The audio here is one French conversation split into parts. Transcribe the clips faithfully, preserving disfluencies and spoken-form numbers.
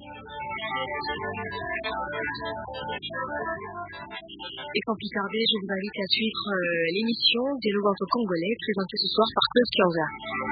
Et sans plus tarder, je vous invite à suivre euh, l'émission Dialogue entre Congolais, présentée ce soir par Claude Kianza.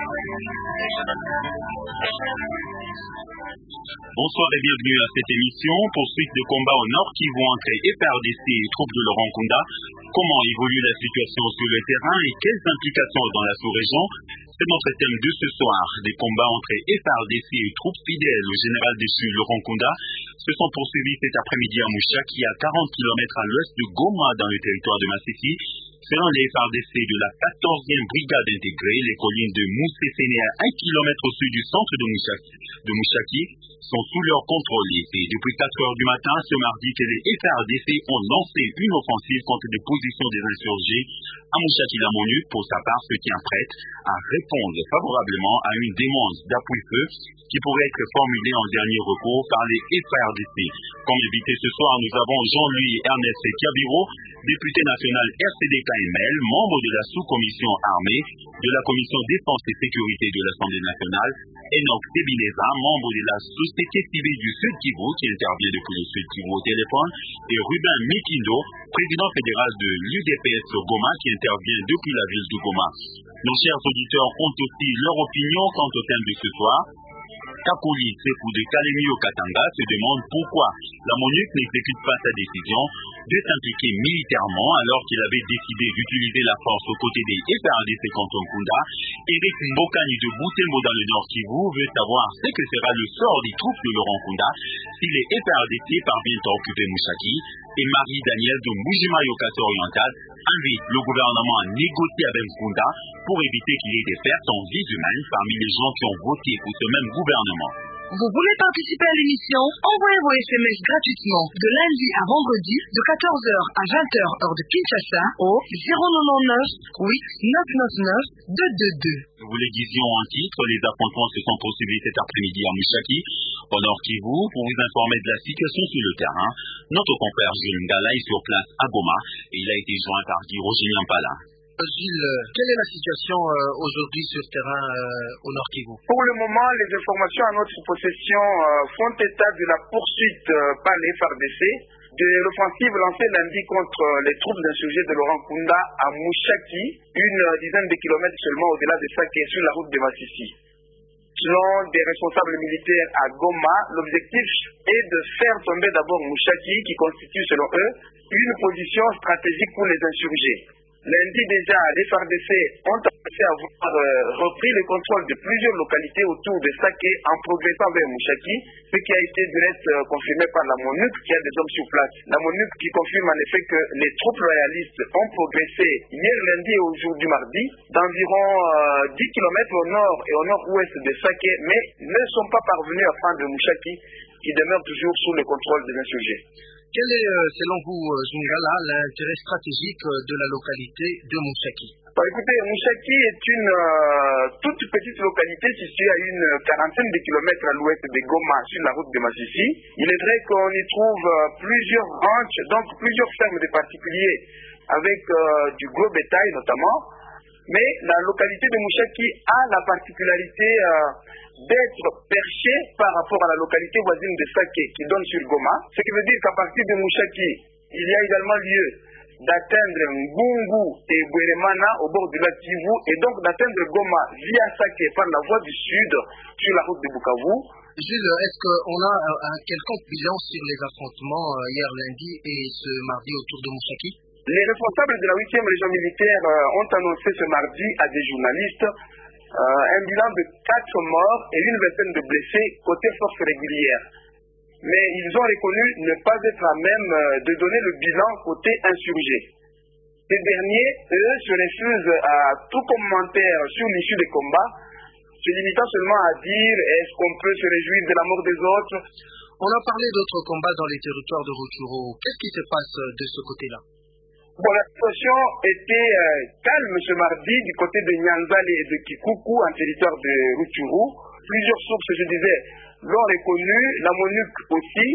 Bonsoir et bienvenue à cette émission. Poursuite de combat au Nord Kivu entre F R D C et troupes de Laurent Nkunda. Comment évolue la situation sur le terrain et quelles implications dans la sous-région? C'est notre thème de ce soir. Des combats entre F R D C et troupes fidèles au général déchu Laurent Nkunda se sont poursuivis cet après-midi à Mouchaki, à quarante kilomètres à l'ouest de Goma, dans le territoire de Massissi. Selon les F R D C de la quatorzième brigade intégrée, les collines de Moussé-Séné, à un kilomètre au sud du centre de Mouchaki, de Mouchaki sont sous leur contrôle. Et depuis quatre heures du matin, ce mardi, que les F R D C ont lancé une offensive contre des positions des insurgés à Mouchaki-la-Monu. Pour sa part, se tient prête à répondre favorablement à une demande d'appui-feu qui pourrait être formulée en dernier recours par les F R D C. Comme invité ce soir, nous avons Jean-Louis Ernest Kiabiro, député national R C D K M L, membre de la sous-commission armée de la commission défense et sécurité de l'Assemblée nationale, Enoch Tebineza, membre de la société civile du Sud Kivu, qui intervient depuis le Sud Kivu au téléphone, et Ruben Mikindo, président fédéral de l'U D P S Goma, qui intervient depuis la ville de Goma. Nos chers auditeurs ont aussi leur opinion quant au thème de ce soir. Kakuli Sekou de Kalemi au Katanga se demande pourquoi la MONUC n'exécute pas sa décision de s'impliquer militairement alors qu'il avait décidé d'utiliser la force aux côtés des F R D C contre Nkunda. Eric Mbokani de Boutembo dans le Nord Kivu veut savoir ce que sera le sort des troupes de Laurent Nkunda si les F R D C parviennent à occuper Mouchaki. Et Marie-Danielle de Mbujimayi au Kassai oriental invite le gouvernement à négocier avec Nkunda pour éviter qu'il y ait des pertes en vies humaines parmi les gens qui ont voté pour ce même gouvernement. Vous voulez participer à l'émission? Envoyez vos S M S gratuitement de lundi à vendredi de quatorze heures à vingt heures heure de Kinshasa au zéro neuf huit neuf neuf neuf deux deux deux. Vous les disions en titre, les affrontements se sont poursuivis cet après-midi à Mouchaki, au Nord Kivu. Pour vous informer de la situation sur le terrain, notre confrère Gilles Ngala est sur place à Goma et il a été joint par Guy Roger Nyampala. Gilles, quelle est la situation euh, aujourd'hui sur le terrain euh, au Nord Kivu? Pour le moment, les informations à notre possession euh, font état de la poursuite euh, par les F R D C de l'offensive lancée lundi contre euh, les troupes insurgées de Laurent Nkunda à Mouchaki, une euh, dizaine de kilomètres seulement au-delà de ça qui est sur la route de Massissi. Selon des responsables militaires à Goma, l'objectif est de faire tomber d'abord Mouchaki, qui constitue selon eux une position stratégique pour les insurgés. Lundi déjà, les F R D C ont annoncé avoir euh, repris le contrôle de plusieurs localités autour de Saké en progressant vers Mouchaki, ce qui a été direct euh, confirmé par la MONUC qui a des hommes sur place. La MONUC qui confirme en effet que les troupes royalistes ont progressé hier lundi et aujourd'hui mardi d'environ euh, dix kilomètres au nord et au nord-ouest de Saké, mais ne sont pas parvenus à prendre Mouchaki, qui demeure toujours sous le contrôle des insurgés. Quel est, selon vous, Zungala, l'intérêt stratégique de la localité de Mouchaki? Bah, écoutez, Mouchaki est une euh, toute petite localité située à une quarantaine de kilomètres à l'ouest de Goma, sur la route de Massissi. Il est vrai qu'on y trouve euh, plusieurs ranchs, donc plusieurs fermes de particuliers, avec euh, du gros bétail notamment. Mais la localité de Mouchaki a la particularité euh, d'être perchée par rapport à la localité voisine de Saké qui donne sur Goma. Ce qui veut dire qu'à partir de Mouchaki, il y a également lieu d'atteindre Ngungu et Bweremana au bord du lac Kivu et donc d'atteindre Goma via Saké par la voie du sud sur la route de Bukavu. Gilles, est-ce qu'on a un, un quelconque bilan sur les affrontements euh, hier lundi et ce mardi autour de Mouchaki? Les responsables de la huitième région militaire euh, ont annoncé ce mardi à des journalistes euh, un bilan de quatre morts et une vingtaine de blessés côté forces régulières. Mais ils ont reconnu ne pas être à même euh, de donner le bilan côté insurgé. Ces derniers, eux, se refusent à tout commentaire sur l'issue des combats, se limitant seulement à dire est-ce qu'on peut se réjouir de la mort des autres. On a parlé d'autres combats dans les territoires de Rutshuru. Qu'est-ce qui se passe de ce côté-là? Bon, la situation était euh, calme ce mardi du côté de Nyanzale et de Kikuku, en territoire de Rutshuru. Plusieurs sources, je disais, l'ont reconnu, la MONUC aussi.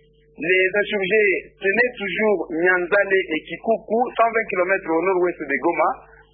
Les insurgés tenaient toujours Nyanzale et Kikuku, cent vingt kilomètres au nord-ouest de Goma.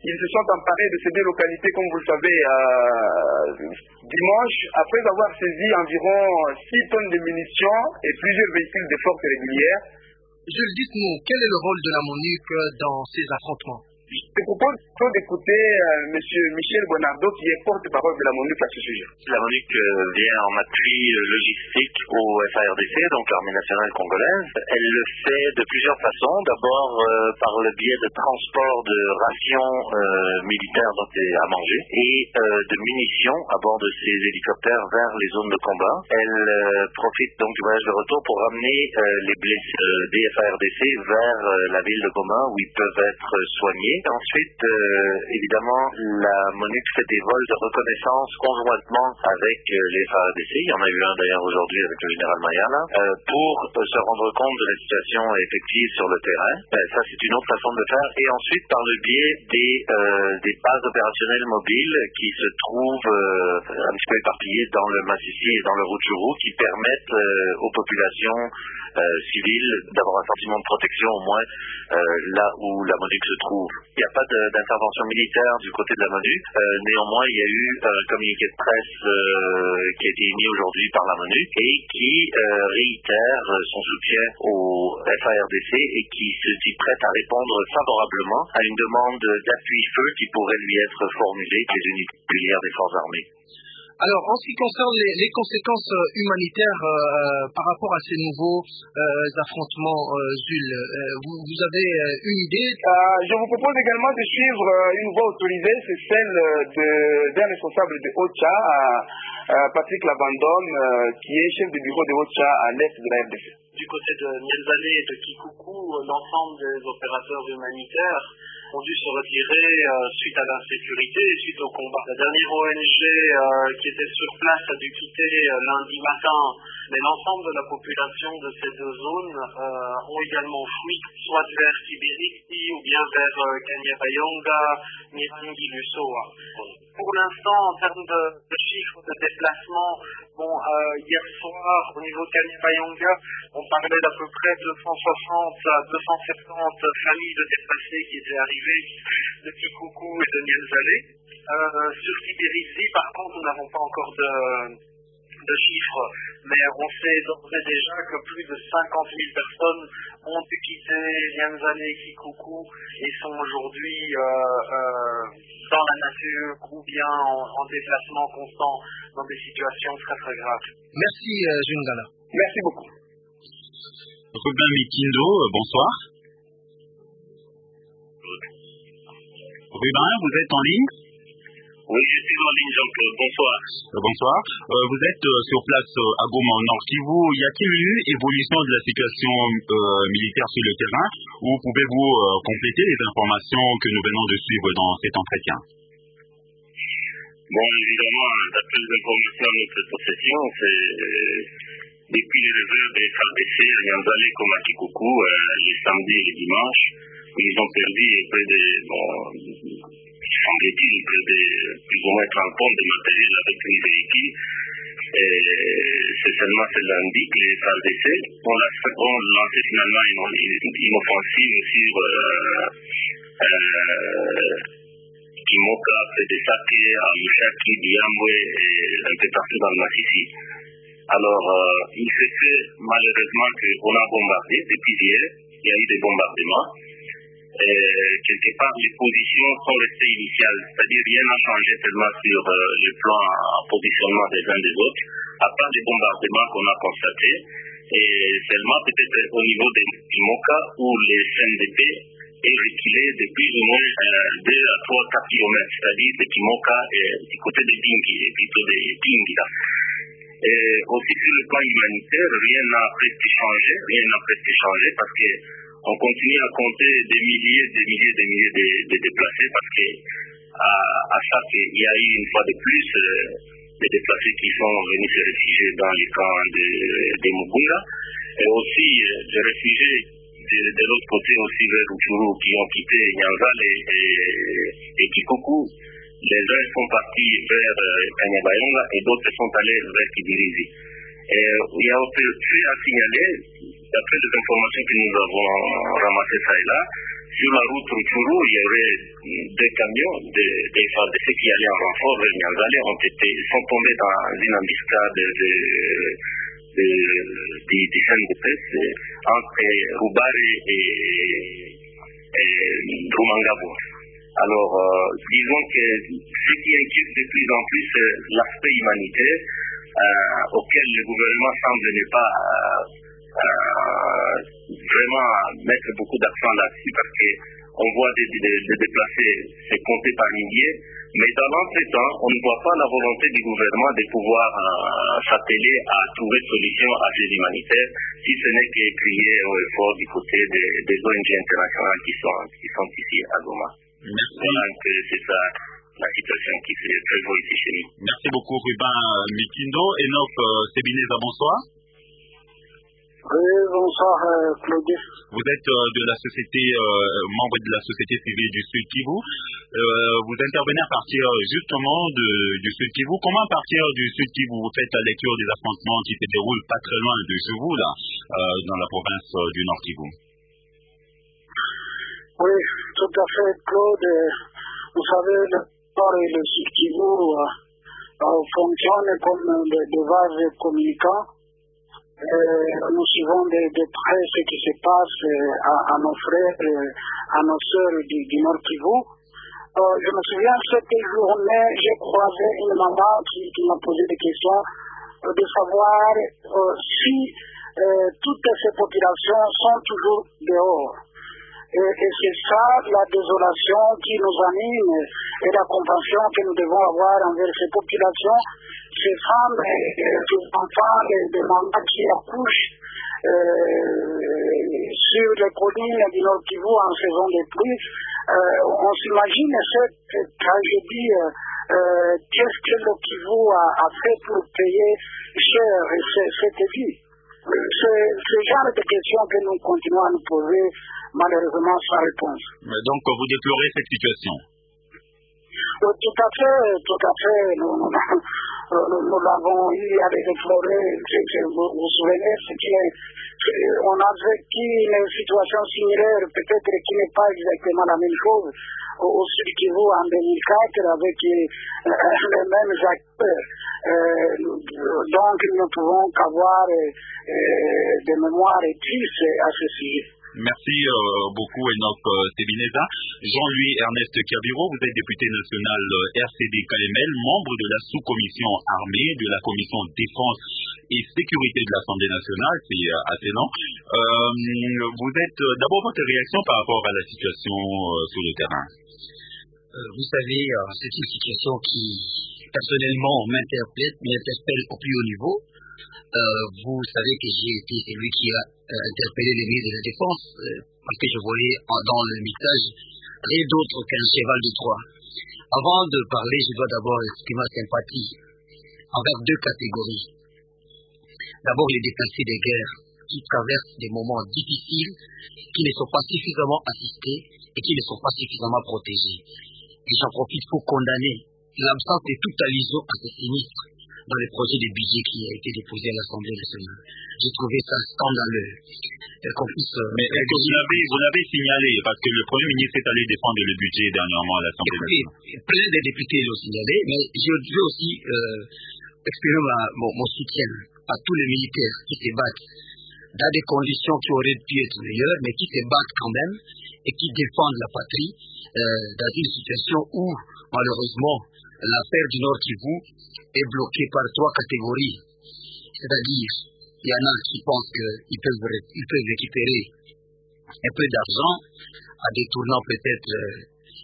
ils se sont emparés de ces deux localités, comme vous le savez, euh, dimanche, après avoir saisi environ six tonnes de munitions et plusieurs véhicules de force régulière. Jules, dites-nous, quel est le rôle de la MONUC dans ces affrontements? Je propose d'écouter euh, M. Michel Bonardo, qui est porte-parole de la MONUC à ce sujet. La MONUC euh, vient en appui logistique au F A R D C, donc l'Armée nationale congolaise. Elle le fait de plusieurs façons. D'abord euh, par le biais de transport de rations euh, militaires donc à manger et euh, de munitions à bord de ces hélicoptères vers les zones de combat. Elle euh, profite donc du voyage de retour pour ramener euh, les blessés euh, des F A R D C vers euh, la ville de Goma où ils peuvent être soignés. Ensuite, euh, évidemment, la MONUC fait des vols de reconnaissance conjointement avec euh, les F A R D C. Il y en a eu un d'ailleurs aujourd'hui avec le général Mayala, euh, pour euh, se rendre compte de la situation effective sur le terrain. Euh, ça, c'est une autre façon de le faire. Et ensuite, par le biais des, euh, des bases opérationnelles mobiles qui se trouvent euh, un petit peu éparpillées dans le Massissi et dans le Rutshuru, qui permettent euh, aux populations euh, civiles d'avoir un sentiment de protection au moins euh, là où la MONUC se trouve. Il n'y a pas d'intervention militaire du côté de la MONUC. Euh, néanmoins, il y a eu un communiqué de presse euh, qui a été émis aujourd'hui par la MONUC et qui euh, réitère son soutien au F A R D C et qui se dit prête à répondre favorablement à une demande d'appui-feu qui pourrait lui être formulée des unités régulières des forces armées. Alors, en ce qui concerne les, les conséquences humanitaires euh, par rapport à ces nouveaux euh, affrontements, euh, Jules, euh, vous, vous avez euh, une idée? euh, Je vous propose également de suivre euh, une voie autorisée, c'est celle d'un responsable de OCHA, euh, Patrick Labandom, euh, qui est chef de bureau de OCHA à l'est de la R D C. Du côté de Nienzale et de Kikuku, l'ensemble des opérateurs humanitaires ont dû se retirer euh, suite à l'insécurité et suite au combat. La dernière O N G euh, qui était sur place a dû quitter euh, lundi matin, mais l'ensemble de la population de ces deux zones euh, ont également fui, soit vers Kibiriti ou bien vers euh, Kanyabayonga, Nirangi, Lusoa. Pour l'instant, en termes de, de chiffres de déplacement, bon, euh, hier soir, au niveau de Kanyabayonga, on parlait d'à peu près deux cent soixante à deux cent soixante familles de déplacés qui étaient arrivées de Kikuku et de Nienzale. Euh, sur Kibirizi, par contre, nous n'avons pas encore de, de chiffres, mais on sait d'ores et déjà que plus de cinquante mille personnes ont dû quitter Nienzale et Kikuku et sont aujourd'hui euh, euh, dans la nature ou bien en, en déplacement constant dans des situations très très graves. Merci, euh, Jungala. Merci beaucoup. Robin Mikindo, bonsoir. Rubin, vous êtes en ligne? Oui, je suis en ligne, Jean-Claude. Bonsoir. Euh, bonsoir. Euh, vous êtes euh, sur place euh, à Goma, au Nord Kivu. Y a-t-il eu évolution de la situation euh, militaire sur le terrain ou pouvez-vous euh, compléter les informations que nous venons de suivre dans cet entretien? Bon, évidemment, d'après les informations à notre possession, c'est euh, depuis les réserves des F A R D C à Nienzale comme à Kikuku, euh, les samedis et les dimanches, ils ont perdu près de, bon, semble-t-il, près de plus ou moins trente tonnes de matériel avec les véhicules. Et c'est seulement ce lundi que les F A R D C ont, la, ont lancé finalement une, une, une offensive sur euh, euh, Kimoka, près de Sake, à Mushaki, Diambwe et un peu partout dans le Massissi. Alors, euh, il s'est fait malheureusement qu'on a bombardé depuis hier, il y a eu des bombardements. Et quelque part, les positions sont restées initiales, c'est-à-dire rien n'a changé tellement sur euh, le plan en positionnement des uns des autres, à part les bombardements qu'on a constatés, et seulement peut-être au niveau des Kimoka où les C N D P est reculé de plus ou moins euh, deux à trois à quatre kilomètres, c'est-à-dire de Kimoka et du côté de Bingi, et plutôt de Bingi là. Et aussi sur le plan humanitaire, rien n'a presque changé, rien n'a presque changé parce que on continue à compter des milliers, des milliers, des milliers de, de déplacés parce que à, à ça, il y a eu une fois de plus euh, des déplacés qui sont venus se réfugier dans les camps de, de Mugunda et aussi euh, des réfugiés de, de l'autre côté aussi vers Rutshuru qui ont quitté Nienzale et, et, et Kikuku. Les uns sont partis vers euh, Kanyabayonga et d'autres sont allés vers Kibirizi. Et il y a autre fait à signaler, d'après les informations que nous avons ramassées ça et là, sur la route Rutshuru, il y aurait deux camions des de F A R D C qui allaient en renfort vers Nyanzale, ont été, sont tombés dans une embuscade de, de, de, de scène de pêche entre Rubare et, et Rumangabo. Alors, euh, disons que ce qui inquiète de plus en plus, c'est l'aspect humanitaire euh, auquel le gouvernement semble ne pas euh, euh, vraiment mettre beaucoup d'accent là-dessus, parce qu'on voit des, des, des déplacés se compter par milliers, mais dans l'entretemps, on ne voit pas la volonté du gouvernement de pouvoir euh, s'atteler à trouver une solution à ces humanitaires, si ce n'est que crier au effort du côté des, des O N G internationales qui sont, qui sont ici à Goma. Merci. Voilà que c'est ça la situation qui se prévoit ici chez nous. Merci beaucoup Ruben Mikindo. Enoch euh, Sebineza, bonsoir. Oui, bonsoir euh, Claude. Vous êtes euh, de la société, euh, membre de la société civile du Sud Kivu. Euh, vous intervenez à partir justement de, du Sud Kivu. Comment à partir du Sud Kivu vous faites la lecture des affrontements qui se déroulent pas très loin de chez vous, là, euh, dans la province euh, du Nord Kivu? Oui, tout à fait, Claude. Vous savez, le Nord et le Sud Kivu euh, euh, fonctionnent comme des de vases communicants. Euh, nous suivons de, de près ce qui se passe euh, à, à nos frères, euh, à nos sœurs du, du Nord Kivu. Euh, je me souviens, cette journée, j'ai croisé une maman qui, qui m'a posé des questions euh, de savoir euh, si euh, toutes ces populations sont toujours dehors. Et, et c'est ça la désolation qui nous anime et la compassion que nous devons avoir envers ces populations, ces femmes et ces enfants et des mamans qui accouchent euh, sur les collines du Nord Kivu en saison de pluie. Euh, on s'imagine cette tragédie, euh, euh, qu'est-ce que le Kivu a, a fait pour payer cher cette vie. C'est ce genre de questions que nous continuons à nous poser, malheureusement sans réponse. Donc vous déplorez cette situation? Tout à fait, tout à fait. Nous, nous, nous, nous l'avons eu à les déplorer. Vous vous souvenez, c'est qu'on a vécu une situation similaire, peut-être qui n'est pas exactement la même chose, au Sud Kivu en deux mille quatre, avec euh, les mêmes acteurs. Euh, donc nous ne pouvons qu'avoir euh, des mémoires tristes à ce sujet. Merci euh, beaucoup Enoch euh, Sebineza. Jean-Louis Ernest Kabiro, vous êtes député national euh, R C D K M L, membre de la sous-commission armée, de la commission défense et sécurité de l'Assemblée nationale, c'est euh, assez long. Euh, vous êtes euh, d'abord votre réaction par rapport à la situation euh, sur le terrain? euh, Vous savez, euh, c'est une situation qui personnellement m'interpelle, m'interpelle au plus haut niveau. Euh, vous savez que j'ai été celui qui a euh, interpellé les ministres de la Défense euh, parce que je voyais en, dans le mixage rien d'autre qu'un cheval de Troie. Avant de parler, je dois d'abord exprimer ma sympathie envers deux catégories. D'abord les déplacés des guerres qui traversent des moments difficiles, qui ne sont pas suffisamment assistés et qui ne sont pas suffisamment protégés. Et j'en profite pour condamner l'absence de toute allusion à ces sinistres dans le projet de budget qui a été déposé à l'Assemblée nationale. J'ai trouvé ça scandaleux. Qu'on puisse, Mais est-ce que vous l'avez, vous l'avez signalé, parce que le Premier ministre est allé défendre le budget dernièrement à l'Assemblée nationale? Plein de députés l'ont signalé, mais je veux aussi euh, exprimer ma, mon, mon soutien à tous les militaires qui se battent dans des conditions qui auraient pu être meilleures, mais qui se battent quand même et qui défendent la patrie euh, dans une situation où, malheureusement, l'affaire du Nord Kivu est bloquée par trois catégories. C'est-à-dire, il y en a qui pensent qu'ils peuvent, ils peuvent récupérer un peu d'argent en détournant peut-être euh,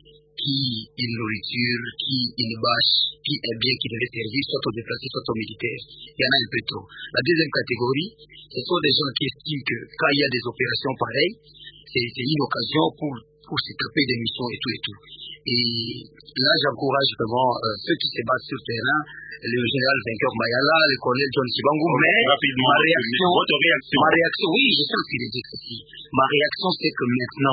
qui une nourriture, qui une bâche, qui un bien qui devait servir soit aux déplacés, soit aux militaires. Il y en a un peu trop. La deuxième catégorie, ce sont des gens qui estiment que quand il y a des opérations pareilles, c'est une occasion pour, pour se taper des missions et tout et tout. Et là, j'encourage vraiment euh, ceux qui se battent sur le terrain, le général vainqueur Mayala, le colonel John Sibangu, mais rapidement, ma réaction, votre réaction. ma réaction, oui, je sens qu'il est dit ceci. Ma réaction, c'est que maintenant,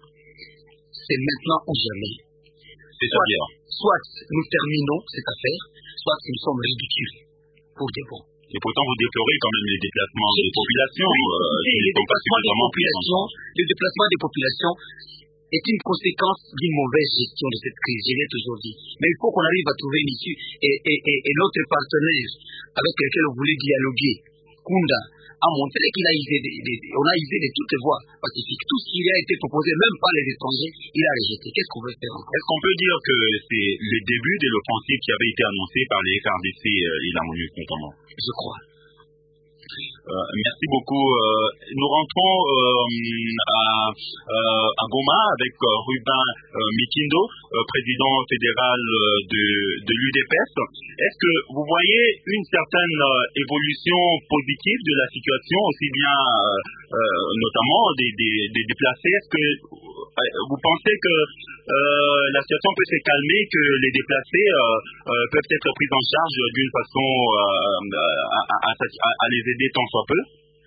c'est maintenant ou jamais. C'est-à-dire, soit, soit nous terminons cette affaire, soit nous sommes ridicules pour des bons. Et pourtant, vous déplorez quand même les déplacements des populations. Oui, euh, les, déplacements des populations les déplacements des populations, est une conséquence d'une mauvaise gestion de cette crise, je l'ai toujours dit. Mais il faut qu'on arrive à trouver une issue. Et, et, et, et notre partenaire avec lequel on voulait dialoguer, Kunda, a montré qu'il a usé, de, de, on a usé de toutes les voies pacifiques. Tout ce qui a été proposé, même par les étrangers, il a rejeté. Qu'est-ce qu'on veut faire encore? Est-ce qu'on peut dire que c'est le début de l'offensive qui avait été annoncée par les F R D C euh, et la MONUC notamment? Je crois. Euh, merci beaucoup. Euh, nous rentrons euh, à, euh, à Goma avec euh, Ruben euh, Mikindo, euh, président fédéral euh, de, de l'U D P S. Est-ce que vous voyez une certaine euh, évolution positive de la situation, aussi bien euh, euh, notamment des, des, des déplacés? Est-ce que euh, vous pensez que euh, la situation peut se calmer, que les déplacés euh, euh, peuvent être pris en charge d'une façon euh, à, à, à, à les aider tant soit peu?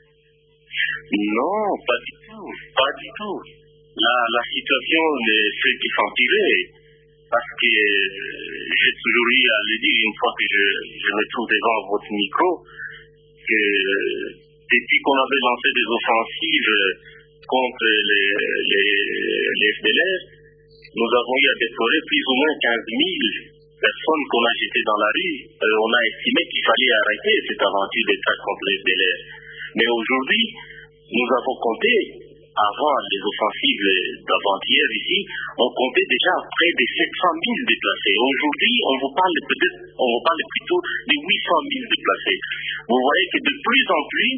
Non, pas du tout, pas du tout. La, la situation ne fait que s'empirer parce que j'ai toujours eu à le dire une fois que je, je me trouve devant votre micro que depuis qu'on avait lancé des offensives contre les, les, les F D L R, nous avons eu à déplorer plus ou moins quinze mille personnes qu'on a jetées dans la rue. Euh, on a estimé qu'il fallait arrêter cette aventure des traques contre les F D L R. Mais aujourd'hui, nous avons compté, avant les offensives d'avant-hier ici, on comptait déjà près de sept cent mille déplacés. Aujourd'hui, on vous parle peut-être, on vous parle plutôt de huit cent mille déplacés. Vous voyez que de plus en plus,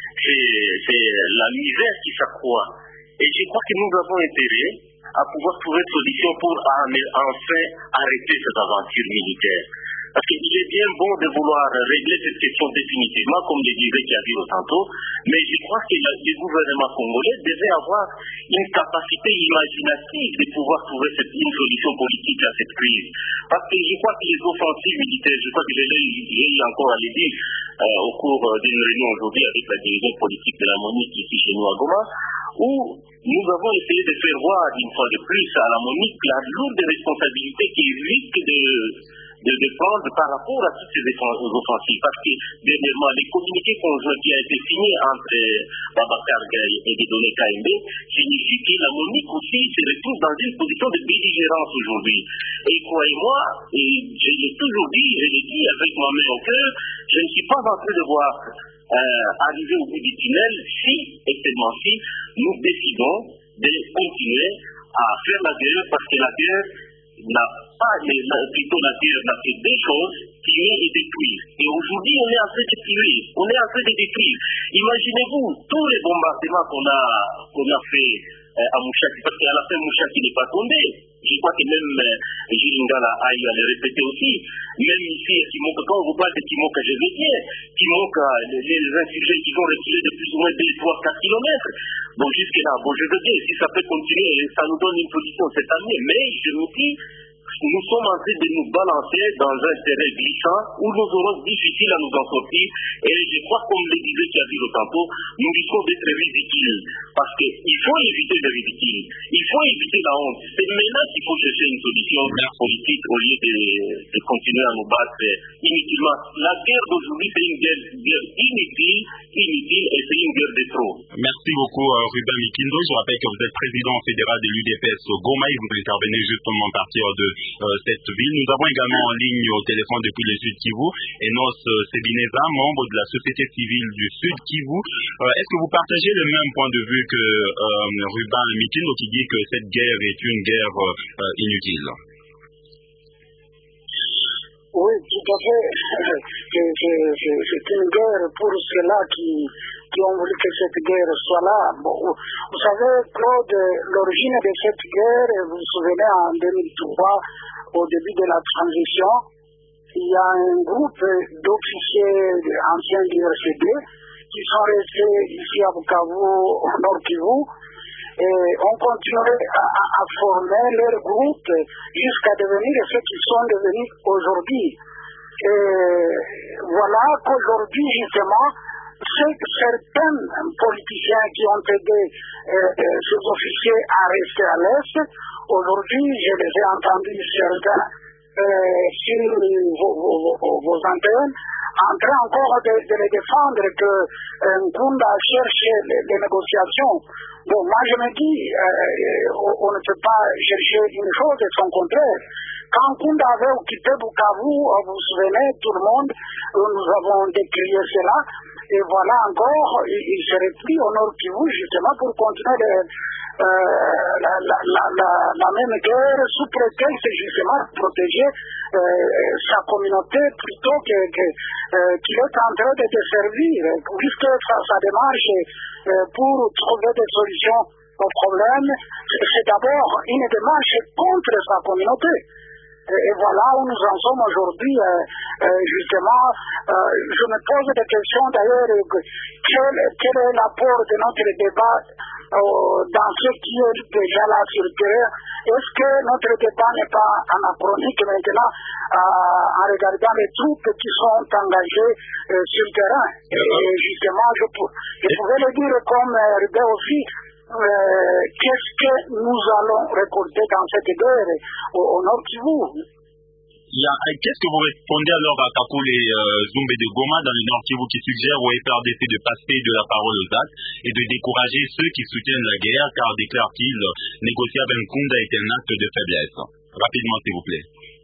c'est la misère qui s'accroît. Et je crois que nous avons intérêt à pouvoir trouver une solution pour enfin arrêter cette aventure militaire. Parce qu'il est bien bon de vouloir régler cette question définitivement, comme le disait Kabila tantôt, mais je crois que le gouvernement congolais devait avoir une capacité imaginative de pouvoir trouver cette, une solution politique à cette crise. Parce que je crois que les offensives militaires, je crois que j'ai eu encore à le dire euh, au cours d'une réunion aujourd'hui avec la dirigeante politique de la MONUC ici chez nous à Goma, où nous avons essayé de faire voir une fois de plus à la MONUC la lourde responsabilité qui risque de De, de prendre par rapport à toutes ces offensives. Parce que, dernièrement, les communiqués conjoints qui a été signé entre Babacar Gaye et Dieudonné Kayembe signifient que la MONUC aussi se retrouve dans une position de belligérance aujourd'hui. Et croyez-moi, et je l'ai toujours dit, je l'ai dit avec ma main au cœur, je ne suis pas en train de voir euh, arriver au bout du tunnel si, et seulement si, nous décidons de continuer à faire la guerre, parce que la guerre n'a pas, mais plutôt la guerre n'a fait deux choses, tuer et détruire. Et aujourd'hui, on est en train de tuer, on est en train de détruire. Imaginez-vous tous les bombardements qu'on a, qu'on a fait euh, à Mouchaki, parce qu'à la fin, Mouchaki n'est pas tombé. Je crois que même euh, Gilingala a eu à le répéter aussi. Même ici, à Kimoka, quand on vous parle de Kimoka, je vais bien. Kimoka, les, les insurgés qui ont reculé de plus ou moins deux, trois, quatre kilomètres. Bon, jusque-là, bon, je veux bien, si ça peut continuer, ça nous donne une solution cette année. Mais je me dis, nous sommes en train de nous balancer dans un terrain glissant où nous aurons difficile à nous en sortir. Et je crois, comme le disait Kabila tantôt, nous risquons d'être ridicules. Parce qu'il faut éviter le ridicule. Il faut éviter la honte. C'est maintenant qu'il faut chercher une solution politique au lieu de, de continuer à nous battre inutilement. La guerre d'aujourd'hui, c'est une guerre, guerre inutile, inutile et c'est une guerre de trop. Merci beaucoup, euh, Ruben Mikindo. Je rappelle que vous êtes président fédéral de l'U D P S au Goma et vous intervenez justement à partir de euh, cette ville. Nous avons également en ligne au téléphone depuis le Sud Kivu Enos Sebineza, membre de la société civile du Sud Kivu. Euh, Est-ce que vous partagez le même point de vue que euh, Ruben Mikindo qui dit que cette guerre est une guerre euh, inutile? Oui, tout à fait. C'est une guerre pour ceux-là qui, qui ont voulu que cette guerre soit là. Bon, vous savez, Claude, l'origine de cette guerre, vous vous souvenez, en deux mille trois, au début de la transition, il y a un groupe d'officiers anciens du R C D qui sont restés ici à Bukavu, au Nord Kivu, et ont continué à, à, à former leur groupe jusqu'à devenir ce qu'ils sont devenus aujourd'hui. Et voilà qu'aujourd'hui, justement, certains politiciens qui ont aidé euh, ces officiers à rester à l'Est, aujourd'hui, je les ai entendus certains euh, sur vos, vos, vos, vos antennes, en train encore de, de les défendre, que euh, Nkunda cherche les, les négociations. Bon, moi je me dis, euh, on, on ne peut pas chercher une chose et son contraire. Quand Nkunda avait occupé Bukavu, vous vous souvenez, tout le monde, nous avons décrié cela, et voilà encore, il, il se replie au Nord Kivu justement pour continuer le, euh, la, la, la, la, la même guerre sous prétexte justement de protéger euh, sa communauté plutôt que, que, euh, qu'il est en train de desservir, puisque sa, sa démarche euh, pour trouver des solutions aux problèmes, c'est d'abord une démarche contre sa communauté. Et voilà où nous en sommes aujourd'hui, euh, euh, justement. Euh, je me pose des questions d'ailleurs, quel, quel est l'apport de notre débat euh, dans ce qui est déjà là sur le terrain? Est-ce que notre débat n'est pas anachronique maintenant euh, en regardant les troupes qui sont engagées euh, sur le terrain? Et justement, je, je pouvais le dire comme euh, Rubé aussi, Euh, qu'est-ce que nous allons récolter dans cette guerre au, au Nord Kivu? Qu'est-ce que vous répondez alors à Kakule euh, Zumbe de Goma dans le Nord Kivu qui suggère au F R D C de passer de la parole aux actes et de décourager ceux qui soutiennent la guerre car déclare-t-il négocier avec Nkunda est un acte de faiblesse? Rapidement s'il vous plaît.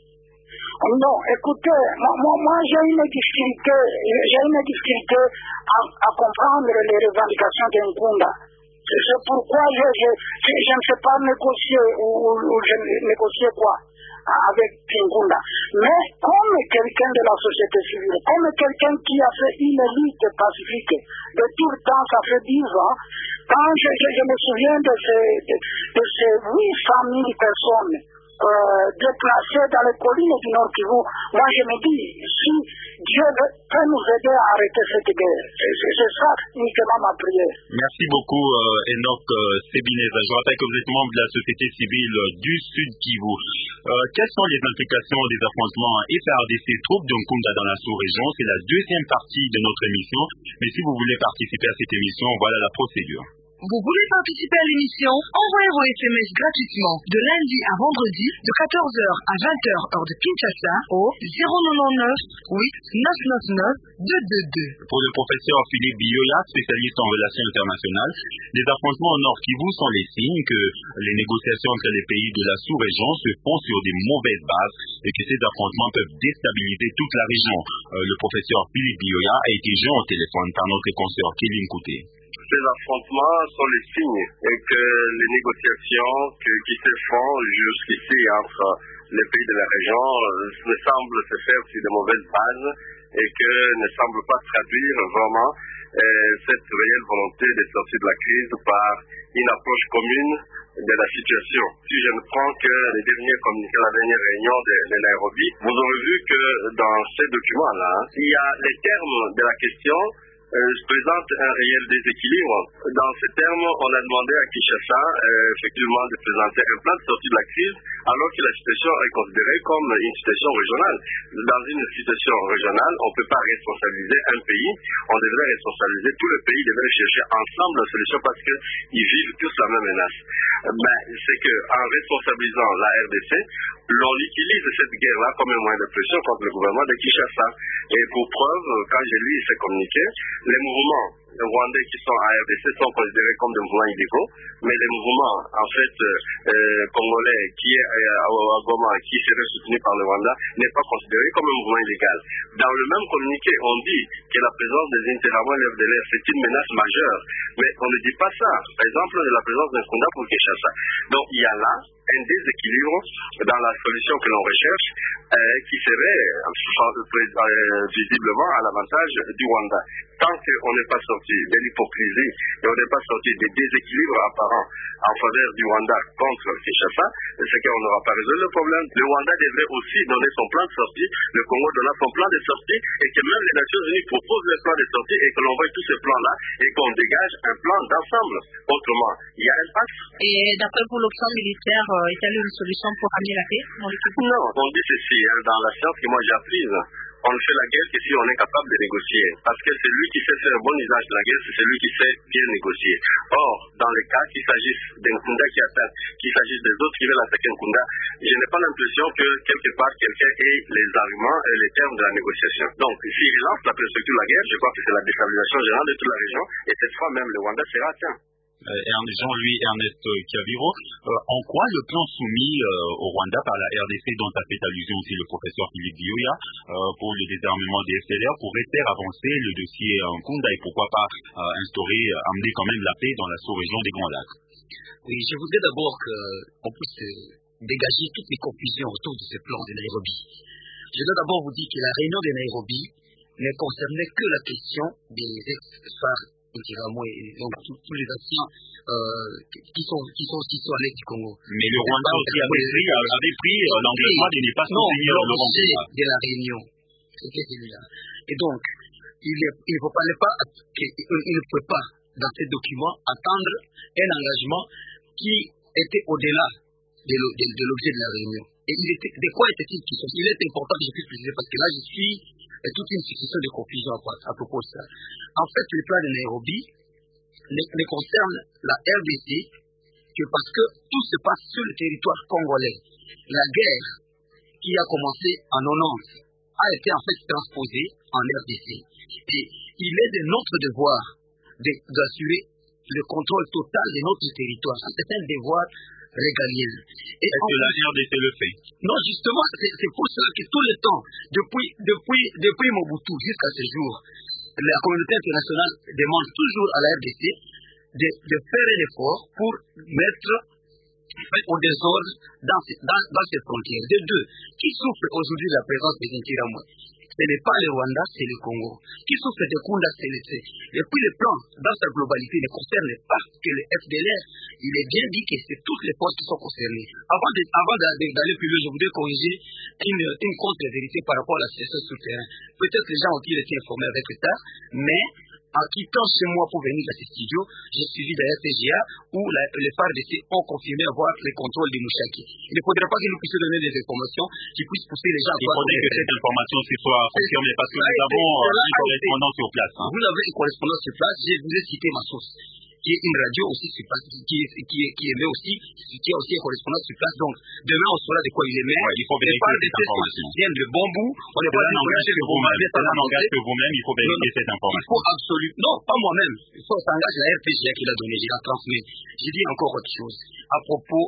Non, écoutez, moi, moi j'ai une difficulté, j'ai une difficulté à, à comprendre les revendications de Nkunda. C'est pourquoi je, je, je, je ne sais pas négocier ou, ou, ou je négocier quoi avec Nkunda. Mais comme quelqu'un de la société civile, comme quelqu'un qui a fait une lutte pacifique de tout le temps, ça fait dix ans, quand je, je, je me souviens de ces, de, de ces huit cent mille personnes euh, déplacées dans les collines du Nord Kivu, moi je me dis, si Dieu peut nous aider à arrêter cette guerre. C'est ça uniquement ma prière. Merci beaucoup euh, Enoch euh, Sebineza. Je rappelle que vous êtes membre de la société civile euh, du Sud Kivu. Euh, quelles sont les implications des affrontements F R D C troupes de Nkunda dans la sous-région? C'est la deuxième partie de notre émission. Mais si vous voulez participer à cette émission, voilà la procédure. Vous voulez participer à l'émission? Envoyez vos S M S gratuitement de lundi à vendredi de quatorze heures à vingt heures heure de Kinshasa au zéro neuf huit neuf neuf neuf deux deux deux. Pour le professeur Philippe Bioya, spécialiste en relations internationales, les affrontements au Nord Kivu sont les signes que les négociations entre les pays de la sous-région se font sur des mauvaises bases et que ces affrontements peuvent déstabiliser toute la région. Euh, le professeur Philippe Bioya a été joint au téléphone par notre consoeur Kevin Kouté. Ces affrontements sont les signes et que les négociations que, qui se font jusqu'ici entre les pays de la région ne semblent se faire sur de mauvaises bases et que ne semblent pas traduire vraiment euh, cette réelle volonté de sortir de la crise par une approche commune de la situation. Si je ne prends que les derniers communiqués, la dernière réunion de, de Nairobi, vous aurez vu que dans ces documents-là, il y a les termes de la question Euh, se présente un réel déséquilibre. Dans ces termes, on a demandé à Kinshasa euh, effectivement de présenter un plan de sortie de la crise alors que la situation est considérée comme une situation régionale. Dans une situation régionale, on ne peut pas responsabiliser un pays, on devrait responsabiliser tous les pays, devraient chercher ensemble la solution parce qu'ils vivent tous la même menace. Ben, c'est qu'en responsabilisant la R D C, l'on utilise cette guerre-là comme un moyen de pression contre le gouvernement de Kinshasa. Et pour preuve, quand j'ai lu ces communiqués, les mouvements rwandais qui sont à R D C sont considérés comme des mouvements illégaux, mais les mouvements, en fait, euh, congolais qui est à, à Goma, qui serait soutenu par le Rwanda, n'est pas considéré comme un mouvement illégal. Dans le même communiqué, on dit que la présence des Interahamwe F D L R, c'est une menace majeure, mais on ne dit pas ça. Par exemple, de la présence d'un Nkunda pour Kinshasa. Donc, il y a là un déséquilibre dans la solution que l'on recherche euh, qui serait euh, visiblement à l'avantage du Rwanda. Tant qu'on n'est pas sorti de l'hypocrisie et on n'est pas sorti des déséquilibres apparents en faveur du Rwanda contre Kinshasa, c'est qu'on n'aura pas résolu le problème. Le Rwanda devrait aussi donner son plan de sortie, le Congo donnera son plan de sortie et que même les Nations Unies proposent le plan de sortie et que l'on voit tous ces plans-là et qu'on dégage un plan d'ensemble. Autrement, il y a un passe. Et d'après vous, l'option militaire est-elle une solution pour amener la paix dans le pays? Non, on dit ceci, hein, dans la science que moi j'ai apprise. on ne fait la guerre que si on est capable de négocier. Parce que celui qui sait faire un bon usage de la guerre, c'est celui qui sait bien négocier. Or, dans le cas qu'il s'agisse d'un Nkunda qui attaque, qu'il s'agisse des autres qui veulent attaquer Nkunda, je n'ai pas l'impression que quelque part quelqu'un ait les arguments et les termes de la négociation. Donc, s'il lance la perspective de la guerre, je crois que c'est la déstabilisation générale de toute la région, et cette fois même le Rwanda sera atteint. Jean-Louis Ernest Kiaviro, euh, en quoi le plan soumis euh, au Rwanda par la R D C, dont a fait allusion aussi le professeur Philippe Bioya, euh, pour le désarmement des F D L R, pourrait faire avancer le dossier Nkunda et pourquoi pas euh, instaurer, euh, amener quand même la paix dans la sous-région des Grands Lacs? Oui, je voudrais d'abord qu'on puisse dégager toutes les confusions autour de ce plan de Nairobi. Je dois d'abord vous dire que la réunion de Nairobi ne concernait que la question des ex-FARC. Donc tous, tous les anciens euh, qui sont qui sont qui sont à l'est du Congo. Mais le Rwanda aussi avait pris, avait pris euh, l'engagement de ne pas soutenir le Rwanda de la réunion. C'était celui-là. Et donc il, est, il ne faut pas, pas il, il ne peut pas dans ces documents attendre un engagement qui était au-delà de, de, de l'objet de la réunion. Et il était, de quoi était-il question? Il est important que je puisse préciser parce que là je suis toute une succession de confusions à, à propos de ça. En fait, le plan de Nairobi ne, ne concerne la R D C que parce que tout se passe sur le territoire congolais. La guerre qui a commencé en quatre-vingt-dix a été en fait transposée en R D C. Et il est de notre devoir d'assurer le contrôle total de notre territoire. C'est un devoir régalien. Et est-ce que la R D C le fait? Non, justement, c'est pour cela que tout le temps, depuis, depuis, depuis Mobutu jusqu'à ce jour, la communauté internationale demande toujours à la R D C de, de faire un effort pour mettre au désordre dans, dans, dans ces frontières. De deux, qui souffre aujourd'hui de la présence des Interahamwe? Ce n'est pas le Rwanda, c'est le Congo. Qui souffre de Kunda, c'est le C. Et puis le plan, dans sa globalité, ne concerne pas que le F D L R. Il est bien dit que c'est toutes les forces qui sont concernées. Avant, de, avant d'aller plus loin, je voudrais corriger une, une contre-vérité par rapport à la situation sur le terrain. Peut-être que les gens ont-ils été informés avec retard, mais en quittant chez moi pour venir dans ces studios, j'ai suivi la R T G A où la, les F A R D C ont confirmé avoir les contrôles de Mouchaki. Il ne faudrait pas que nous puissions donner des informations qui puissent pousser les gens à... Il faudrait que cette information soit confirmée parce que nous avons un correspondant sur place. Hein. Vous avez un correspondant sur place, je vous ai cité ma source, qui est une radio aussi sur place, qui, qui, qui, qui émet aussi, qui a aussi un correspondant sur place. Donc, demain, on saura de quoi il émet. Ouais, il faut vérifier cette information. Viennent de bon bout. On n'est pas engage que vous-même. Cela n'engage que vous-même, il faut vérifier cette information. Il faut absolument, non, pas moi-même. Il faut s'engager la R P G A qui l'a donné, je la transmets. J'ai dit encore autre chose à propos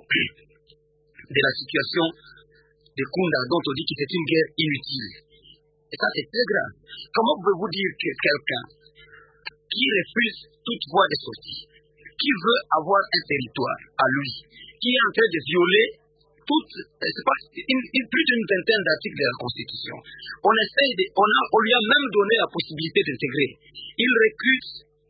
de la situation de Kunda, dont on dit que c'est une guerre inutile. Et ça, c'est très grave. Comment pouvez-vous dire que quelqu'un qui refuse toute voie de sortie, qui veut avoir un territoire à lui, qui est en train de violer toute, c'est pas, une, une, plus d'une vingtaine d'articles de la Constitution. On essaye de, on, a, on lui a même donné la possibilité d'intégrer. Il recrute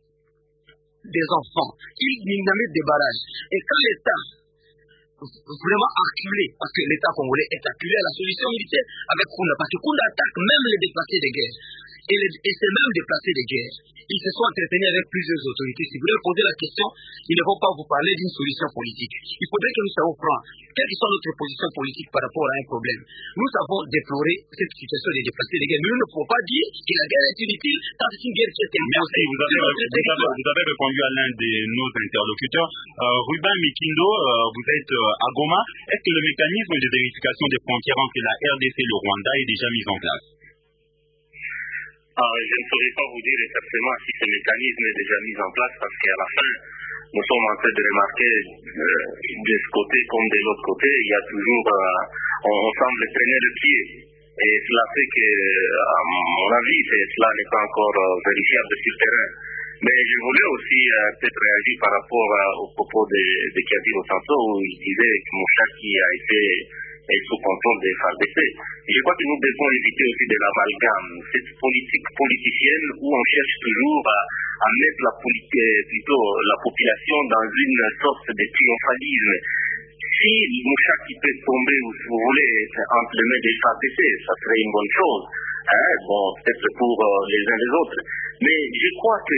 des enfants, il dynamite des barrages. Et quand l'État vraiment acculé, parce que l'État congolais est acculé à la solution militaire avec Kunda, parce que Kunda attaque même les déplacés de guerre. Et, les, et ces mêmes déplacés de guerre, ils se sont entretenus avec plusieurs autorités. Si vous voulez poser la question, ils ne vont pas vous parler d'une solution politique. Il faudrait que nous soyons francs. Quelles sont notre position politique par rapport à un problème? Nous avons déploré cette situation des déplacés de guerre. Mais nous ne pouvons pas dire que la guerre est inutile quand c'est une guerre qui est imposée. Merci, vous avez, vous, avez, vous avez répondu à l'un de nos interlocuteurs. Euh, Ruben Mikindo, euh, vous êtes euh, à Goma. Est-ce que le mécanisme de vérification des frontières entre la R D C et le Rwanda est déjà mis en place? Ah, je ne saurais pas vous dire exactement si ce mécanisme est déjà mis en place parce qu'à la fin, nous sommes en train de remarquer euh, de ce côté comme de l'autre côté, il y a toujours, euh, on, on semble traîner le pied. Et cela fait que, à mon avis, cela n'est pas encore euh, vérifiable sur le terrain. Mais je voulais aussi euh, peut-être réagir par rapport euh, au propos de, de Kiaviro Sanso où il disait que Mouchaki a été et sous contrôle des F A R D C. Je crois que nous devons éviter aussi de l'amalgame, cette politique politicienne où on cherche toujours à, à mettre la, plutôt la population dans une sorte de triomphalisme. Si Mouchaki peut tomber, ou si vous voulez, entre les mains des F A R D C, ça serait une bonne chose. Hein? Bon, peut-être pour euh, les uns les autres. Mais je crois que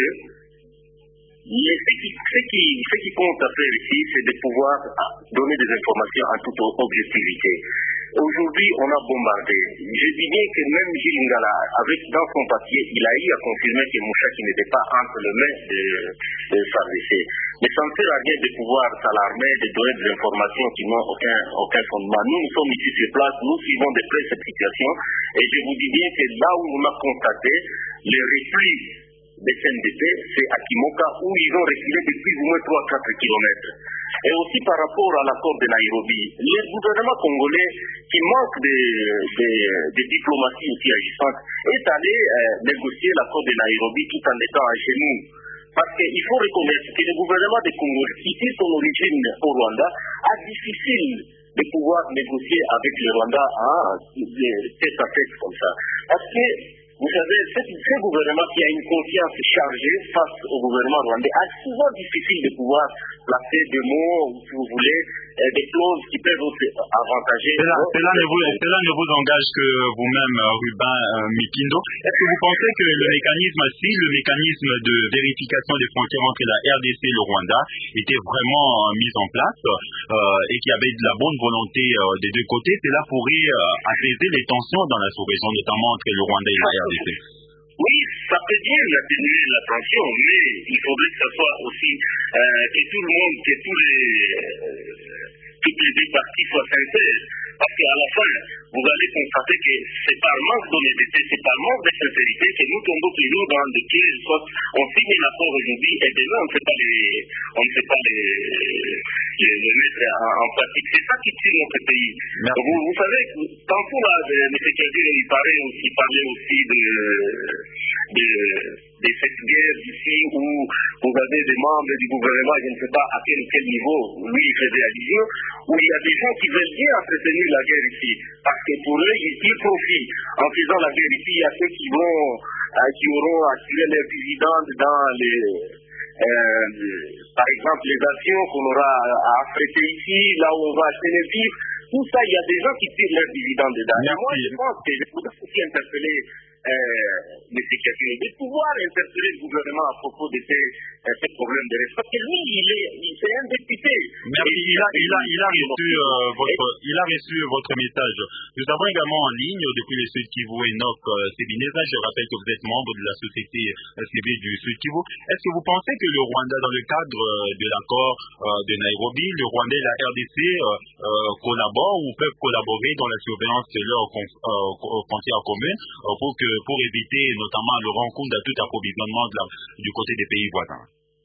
mais ce qui, ce, qui, ce qui compte à faire ici, c'est de pouvoir donner des informations en toute objectivité. Aujourd'hui, on a bombardé. Je dis bien que même Gilles Ngala, avec, dans son papier, il a eu à confirmer que Mouchaki n'était pas entre les mains de, de F A R D C. Mais ça ne sert à rien de pouvoir s'alarmer, de donner des informations qui n'ont aucun, aucun fondement. Nous, nous sommes ici sur place, nous suivons de près cette situation, et je vous dis bien que là où on a constaté les replis des C N D P, c'est à Kimoka, où ils ont reculé depuis au moins trois à quatre kilomètres. Et aussi par rapport à l'accord de Nairobi, le gouvernement congolais, qui manque de, de, de diplomatie aussi agissante, est allé euh, négocier l'accord de Nairobi tout en étant à genoux. Parce qu'il faut reconnaître que le gouvernement de Congo, qui tire son origine au Rwanda, a difficile de pouvoir négocier avec le Rwanda hein, tête à tête comme ça. Parce que, vous savez, ce gouvernement qui a une confiance chargée face au gouvernement rwandais a souvent difficile de pouvoir placer des mots, ou si vous voulez, des clauses qui peuvent aussi avantager. Cela, cela, ne vous, cela ne vous engage que vous-même, Ruben euh, Mikindo. Est-ce que vous pensez que le mécanisme, si le mécanisme de vérification des frontières entre la R D C et le Rwanda était vraiment euh, mis en place euh, et qu'il y avait de la bonne volonté euh, des deux côtés, cela pourrait euh, apaiser les tensions dans la sous-région, notamment entre le Rwanda et la R D C? Oui, ça peut bien atténuer la tension, mais il faudrait que ce soit aussi euh, que tout le monde, que tous les, euh, toutes les deux parties soient sincères. Parce qu'à la fin, vous allez constater que c'est par manque d'honnêteté, c'est par manque de sincérité que nous tombons toujours dans des pièges. Soit on signe un accord aujourd'hui et demain on ne sait pas les, on ne sait pas les, les, les mettre en, en pratique. C'est ça qui tue notre pays. Vous, vous savez, tantôt là, M. Kadir, il parlait aussi, il parlait aussi de, de, de cette guerre ici où vous avez des membres du gouvernement, je ne sais pas à quel, quel niveau, lui il faisait allusion, où il y a des gens qui veulent bien entretenir la guerre ici, parce que pour eux, ils tirent profit. En faisant la guerre ici, il y a ceux qui vont, euh, qui auront assuré leur dividendes dans les, euh, par exemple, les actions qu'on aura à affréter ici, là où on va acheter les vivres. Tout ça, il y a des gens qui tirent leurs dividendes dedans. Et moi, je pense que je voudrais aussi interpeller Euh, M. Kakine, de pouvoir interpeller le gouvernement à propos de ces, euh, ces problèmes de respect. Parce que lui, il est, il est un député. Merci. Il a, il a, il a reçu euh, votre, il a reçu votre message. Nous avons également en ligne depuis le Sud Kivu Enoch euh, Sebineza. Je rappelle que vous êtes membre de la société euh, civile du Sud Kivu. Est-ce que vous pensez que le Rwanda, dans le cadre euh, de l'accord euh, de Nairobi, le Rwanda et la R D C euh, euh, collaborent ou peuvent collaborer dans la surveillance de leurs euh, frontières communes euh, pour que pour éviter notamment le rencontre de tout approvisionnement de la, du côté des pays voisins?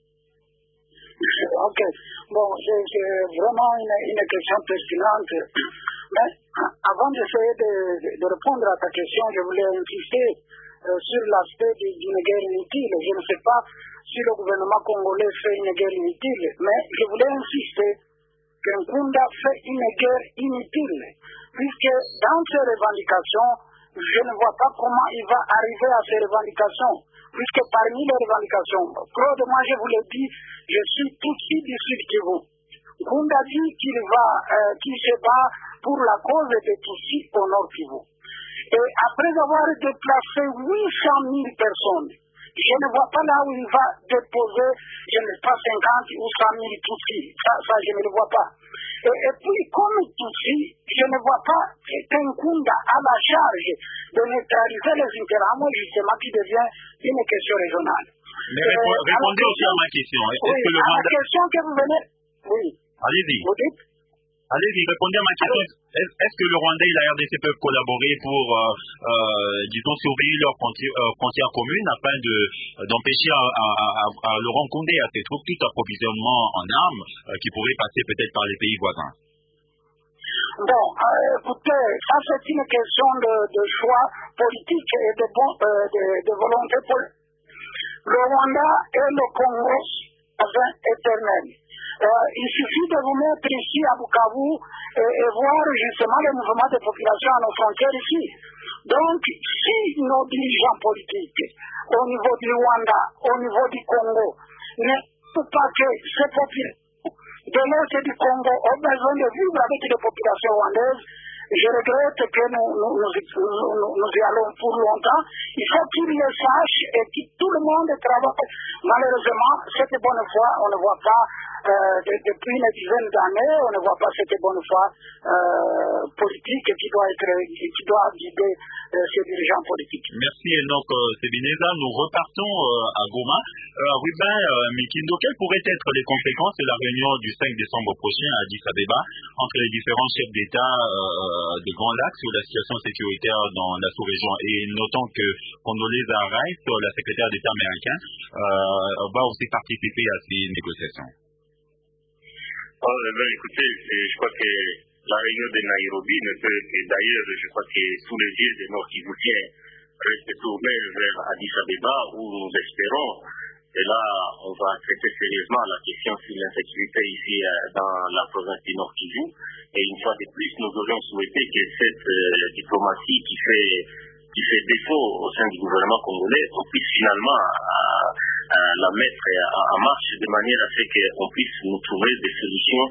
Ok. Bon, c'est vraiment une, une question pertinente. Mais avant d'essayer de, de, de répondre à ta question, je voulais insister euh, sur l'aspect d'une guerre inutile. Je ne sais pas si le gouvernement congolais fait une guerre inutile, mais je voulais insister que Nkunda fait une guerre inutile, puisque dans ses revendications, je ne vois pas comment il va arriver à ces revendications, puisque parmi les revendications, Claude, moi je vous l'ai dit, je suis tout de suite du Sud Kivu. Nkunda dit qu'il va, euh, qu'il se bat pour la cause des Tutsis au Nord Kivu. Et après avoir déplacé huit cent mille personnes, je ne vois pas là où il va déposer, je ne sais pas, cinquante ou cent mille Tutsis. Ça, ça, je ne le vois pas. Et, et puis, comme Tutsi, je ne vois pas Nkunda à la charge de neutraliser les intérêts, justement, qui devient une question régionale. Mais euh, répondez aussi à ma question. Est-ce oui, que le à Rwanda... la question que vous venez... Oui. Allez-y. Vous dites? Allez-y, répondez à ma question. Est-ce, est-ce que le Rwanda et la R D C peuvent collaborer pour, euh, euh, disons, surveiller leurs frontières, euh, frontières communes afin de, d'empêcher à, à, à, à Laurent Condé à ses troupes tout approvisionnement en armes euh, qui pourrait passer peut-être par les pays voisins? Bon, euh, écoutez, ça c'est une question de, de choix politique et de, bon, euh, de, de volonté politique. Le Rwanda et le Congo sont éternels. Euh, il suffit de vous mettre ici à Bukavu et, et voir justement le mouvement des populations à nos frontières ici. Donc, si nos dirigeants politiques, au niveau du Rwanda, au niveau du Congo, ne peuvent pas que ces populations de l'Est du Congo ont besoin de vivre avec les populations rwandaises, je regrette que nous, nous, nous, nous, nous y allons pour longtemps. Il faut qu'ils le sachent et que tout le monde travaille. Malheureusement, cette bonne foi, on ne voit pas euh, de, depuis une dizaine d'années, on ne voit pas cette bonne foi euh, politique qui doit être, qui doit guider euh, ces dirigeants politiques. Merci Enoch Sebineza. Nous repartons euh, à Goma. Euh, Ruben euh, Mikindo, quelles pourraient être les conséquences de la réunion du cinq décembre prochain à Addis Abeba entre les différents chefs d'État euh, des Grands Lacs sur la situation sécuritaire dans la sous-région? Et notons que Condoleezza Rice, la secrétaire d'État américain, euh, va aussi participer à ces négociations. Oh, eh bien, écoutez, je crois que la réunion de Nairobi ne peut que, d'ailleurs, je crois que tous les yeux des Nord-Kivoutiens restent tournés vers Addis Abeba, où nous espérons, et là, on va traiter sérieusement la question sur l'insécurité ici dans la province du Nord-Kivu. Et une fois de plus, nous aurions souhaité que cette euh, diplomatie qui fait qui fait défaut au sein du gouvernement congolais, on puisse finalement euh, euh, la mettre en marche de manière à ce qu'on puisse nous trouver des solutions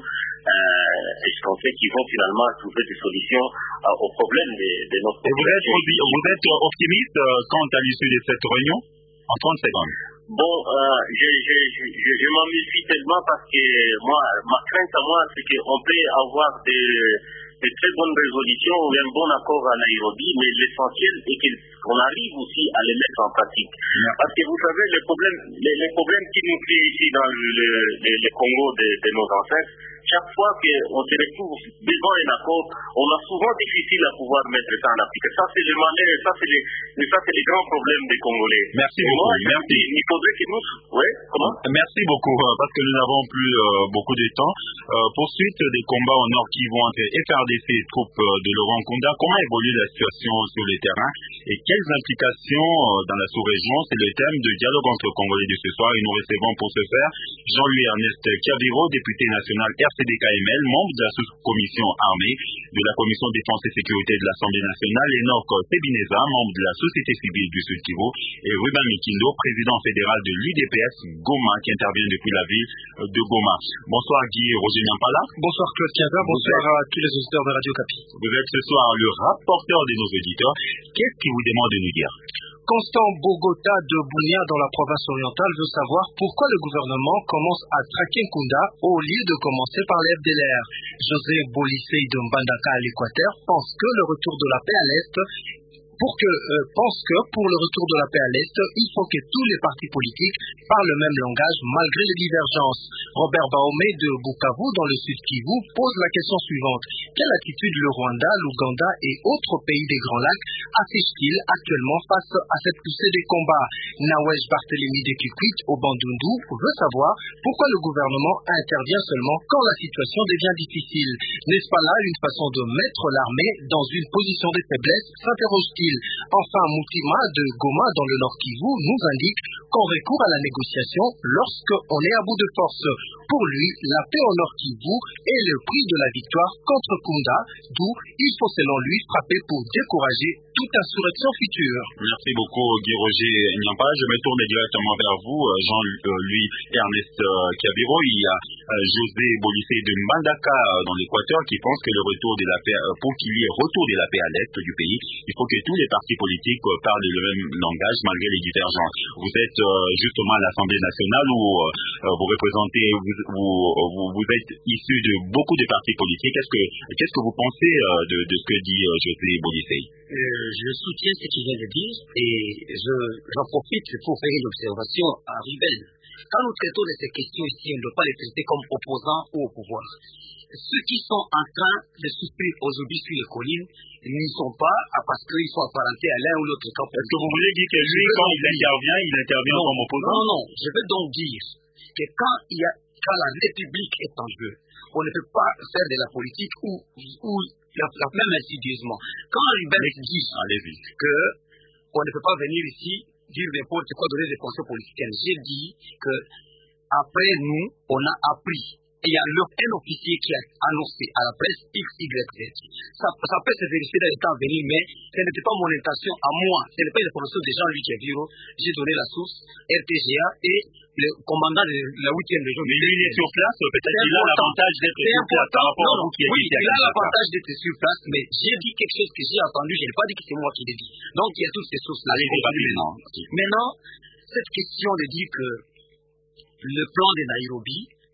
euh, escomptées qui vont finalement trouver des solutions euh, aux problèmes de, de notre population. Vous êtes, vous êtes optimiste euh, quant à l'issue de cette réunion? En trente secondes. Bon, euh, je, je, je, je, je m'en méfie tellement parce que moi, ma crainte à moi, c'est qu'on peut avoir des, des très bonnes résolutions ou un bon accord à Nairobi, mais l'essentiel est qu'on arrive aussi à les mettre en pratique. Parce que vous savez, les problèmes, les, les problèmes qui nous créent ici dans le, le, le, le Congo de, de nos ancêtres, chaque fois qu'on se retrouve devant un accord, on a souvent difficile à pouvoir mettre ça en application. Ça, c'est le malheur, ça, c'est le, ça, c'est les grands problèmes des Congolais. Merci beaucoup. Moi, merci. Il faudrait que nous... Oui, comment? Merci beaucoup, parce que nous n'avons plus euh, beaucoup de temps. Euh, poursuite des combats au nord qui vont entre F R D C et troupes de Laurent Nkunda. Comment évolue la situation sur le terrain et quelles implications euh, dans la sous-région? C'est le thème de dialogue entre Congolais de ce soir et nous recevons pour ce faire Jean-Louis Ernest Kiabiro, député national R C D K M L, membre de la sous-commission armée de la commission défense et sécurité de l'Assemblée nationale, Enoch Sebineza, membre de la société civile du Sud Kivu, et Ruben Mikindo, président fédéral de l'U D P S Goma, qui intervient depuis la ville de Goma. Bonsoir Guy Roger Nyampala. Bonsoir Claude Kiaza, bonsoir à tous les auditeurs de Radio Kapi. Vous êtes ce soir le rapporteur de nos auditeurs. Qu'est-ce qui vous demande de nous dire? Constant Bogota de Bounia dans la province orientale veut savoir pourquoi le gouvernement commence à traquer Nkunda au lieu de commencer par l'F D L R. José Bolisei de Mbandaka à l'Équateur pense que le retour de la paix à l'Est Pour que, euh, pense que pour le retour de la paix à l'Est, il faut que tous les partis politiques parlent le même langage malgré les divergences. Robert Baomé de Bukavu dans le Sud Kivu pose la question suivante. Quelle attitude le Rwanda, l'Ouganda et autres pays des Grands Lacs affichent-ils actuellement face à cette poussée des combats? Nawesh Barthélémy de Kikwit au Bandundu veut savoir pourquoi le gouvernement intervient seulement quand la situation devient difficile. N'est-ce pas là une façon de mettre l'armée dans une position de faiblesse, s'interroge-t-il? Enfin, Moutima de Goma dans le Nord Kivu nous indique qu'on recourt à la négociation lorsqu'on est à bout de force. Pour lui, la paix au Nord Kivu est le prix de la victoire contre Kunda, d'où il faut selon lui frapper pour décourager toute insurrection future. Merci beaucoup Guy Roger Nyampa. Je me tourne directement vers vous, Jean-Louis Ernest Kiabiro. Il y a José Bolisei de Mbandaka dans l'Équateur qui pense que le retour de la paix, pour qu'il y ait retour de la paix à l'Est du pays, il faut que tous les partis politiques parlent le même langage malgré les divergences. Vous êtes justement à l'Assemblée nationale où vous représentez, vous, vous, vous êtes issu de beaucoup de partis politiques. Qu'est-ce que, qu'est-ce que vous pensez de, de ce que dit José Bolisei? Euh, je soutiens ce qu'il vient de dire et je, j'en profite pour faire une observation à Ruben. Quand nous traitons de ces questions ici, on ne doit pas les traiter comme opposants ou au pouvoir. Ceux qui sont en train de souffrir aujourd'hui sur les collines n'y sont pas parce qu'ils sont apparentés à l'un ou l'autre camp. Est-ce que vous voulez dire que lui, quand il intervient, il intervient non, comme opposant? Non, non, je veux donc dire que quand, il y a, quand la République est en jeu, on ne peut pas faire de la politique ou, ou la, la même insidieusement. Quand Ruben dit que on ne peut pas venir ici dire n'importe quoi, donner des conseils politiciens, j'ai dit que après nous, on a appris. Et il y a un officier qui a annoncé à la presse X Y Z. Ça, ça peut se vérifier dans les temps à venir, mais ce n'était pas mon intention à moi. Ce n'est pas l'information de Jean-Louis Kiabiro. J'ai donné la source, R T G A et le commandant de la huitième région. Mais lui, il est sur place, peut-être qu'il a l'avantage d'être sur place par rapport à vous qui êtes oui, ici. Il a l'avantage d'être sur place, mais j'ai dit quelque chose que j'ai entendu, je n'ai pas dit que c'est moi qui l'ai dit. Donc il y a toutes ces sources-là. Allez-y rapidement. Maintenant, cette question de dire que le plan de Nairobi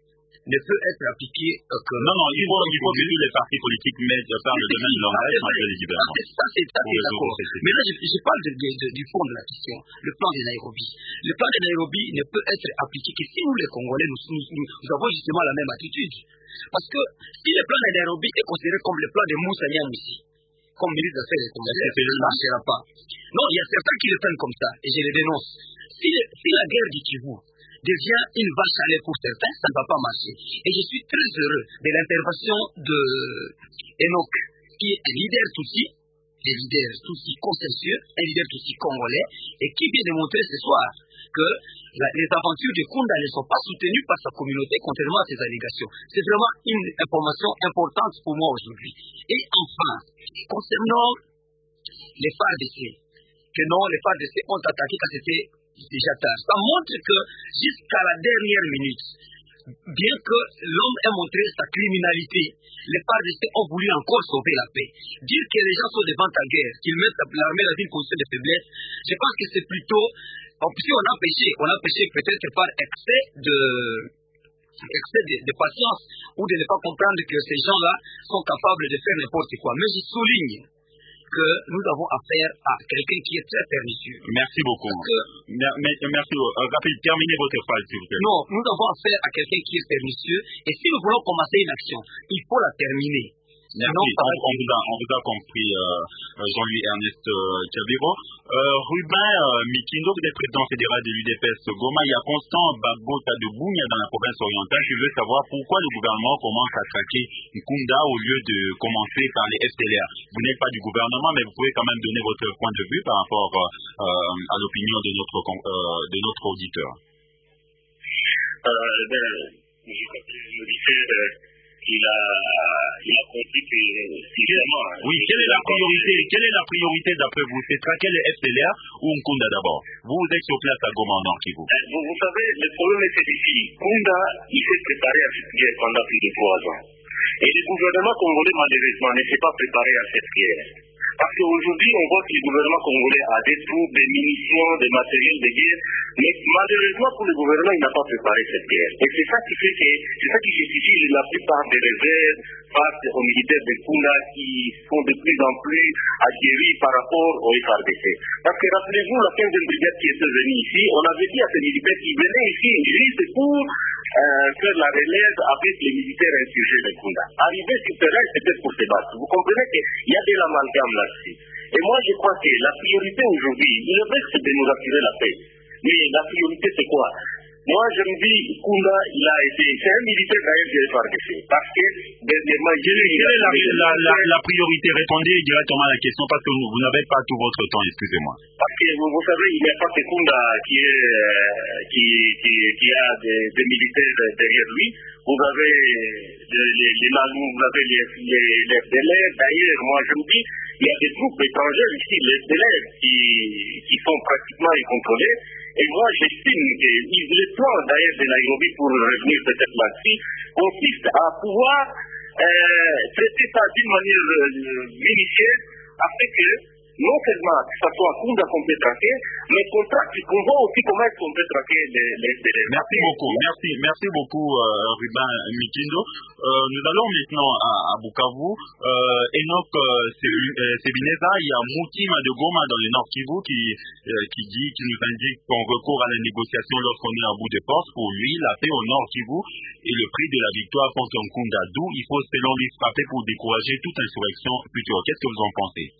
ne peut être appliqué euh, que... Non, non, il faut, il faut que tous les partis politiques mettent, parlent le même langage malgré les gouvernements. Ça, c'est d'accord. Mais là, je, je parle de, de, de, du fond de la question, le plan de Nairobi. Le plan de Nairobi ne peut être appliqué que si nous, les Congolais, nous, nous, nous, nous avons justement la même attitude. Parce que si le plan de Nairobi est considéré comme le plan de Moussa Nyamwisi, comme ministre des Affaires étrangères, ça ne marchera pas. Non, il y a certains qui le prennent comme ça, et je les dénonce. Si, si la guerre du Kivu devient une vache à lait pour certains, ça ne va pas marcher. Et je suis très heureux de l'intervention de Enoch, qui est un leader Tutsi, un leader Tutsi consciencieux, un leader Tutsi congolais, et qui vient de montrer ce soir que la, les aventures de Kunda ne sont pas soutenues par sa communauté, contrairement à ses allégations. C'est vraiment une information importante pour moi aujourd'hui. Et enfin, concernant les F A R D C, que non, les F A R D C ont attaqué quand c'était déjà tard. Ça montre que jusqu'à la dernière minute, bien que l'homme ait montré sa criminalité, les F A R D C ont voulu encore sauver la paix. Dire que les gens sont devant ta guerre, qu'ils mettent l'armée dans une position de faiblesse, je pense que c'est plutôt, si on a péché, on a péché peut-être par excès de, excès de, de patience ou de ne pas comprendre que ces gens-là sont capables de faire n'importe quoi. Mais je souligne que nous avons affaire à quelqu'un qui est très pernicieux. Merci beaucoup. Que, mais, merci. Euh, rapide, terminez votre phrase, s'il vous plaît. Non, nous avons affaire à quelqu'un qui est pernicieux, et si nous voulons commencer une action, il faut la terminer. Merci, on, on, vous a, on vous a compris, euh, Jean-Louis Ernest euh, Tchabiro. Euh, Ruben euh, Mikindo, vous êtes président fédéral de l'U D P S Goma. Il y a Constant Bagota de Bounia dans la province orientale. Je veux savoir pourquoi le gouvernement commence à traquer Nkunda au lieu de commencer par les F T L R. Vous n'êtes pas du gouvernement, mais vous pouvez quand même donner votre point de vue par rapport euh, à l'opinion de notre, euh, de notre auditeur. Euh, ben, je crois que je disais... Euh, Il a, il a compris que c'est vraiment... Oui, quelle est la priorité Quelle est la priorité d'après vous? C'est traquer les F T L R ou Nkunda d'abord? Vous, vous êtes sur place à Goma, Nord Kivu. Vous, vous savez, le problème est ici. Nkunda, il s'est préparé à cette guerre pendant plus de trois ans. Et le gouvernement congolais, malheureusement, ne s'est pas préparé à cette guerre. Parce qu'aujourd'hui, on voit que le gouvernement congolais a des troupes, des munitions, des matériels de guerre, mais malheureusement pour le gouvernement, il n'a pas préparé cette guerre. Et c'est ça qui fait que, c'est ça qui justifie la plupart des réserves face aux militaires de Nkunda qui sont de plus en plus aguerris par rapport aux F A R D C. Parce que rappelez-vous, la quinzième brigade qui était venue ici, on avait dit à ces militaires qui venaient ici juste pour euh, faire la relève avec les militaires insurgés de Nkunda. Arriver sur le terrain, c'était pour se battre. Vous comprenez qu'il y a de l'amalgame là-dessus. Et moi, je crois que la priorité aujourd'hui, il est vrai que c'est de nous assurer la paix. Mais la priorité, c'est quoi? Moi, je me dis, Nkunda, il a été, c'est un militaire d'ailleurs de F A R D C. Parce que, dernièrement, quelle est la, la, la, la priorité? Répondez directement à la question parce que vous, vous n'avez pas tout votre temps, excusez-moi. Parce que, vous, vous savez, il n'y a pas que Nkunda qui, est, qui, qui, qui a des, des militaires derrière lui. Vous avez les, les, les Nalou, vous avez les, les, les F D L R. D'ailleurs, moi, je me dis, il y a des troupes étrangères ici, les F D L R, qui, qui sont pratiquement incontrôlés. Et moi, j'estime que le plan d'ailleurs de Nairobi pour revenir peut-être là-dessus consiste à pouvoir euh, traiter ça d'une manière euh, minutieuse afin que non seulement que ça soit Nkunda qu'on peut traquer, mais qu'on traque, qu'on voit aussi comment est-ce qu'on peut traquer les, les, les... Merci beaucoup, merci, merci beaucoup euh, Ruben Mikindo. Euh, nous allons maintenant à, à Bukavu. Euh, Enoch euh, Sebineza, il y a Moutima de Goma dans le Nord Kivu qui, euh, qui dit, qui nous indique qu'on recourt à la négociation lorsqu'on est à bout de force. Pour lui, la paix au Nord Kivu est le prix de la victoire contre Nkunda. D'où il faut selon lui frapper pour décourager toute insurrection future. Qu'est-ce que vous en pensez?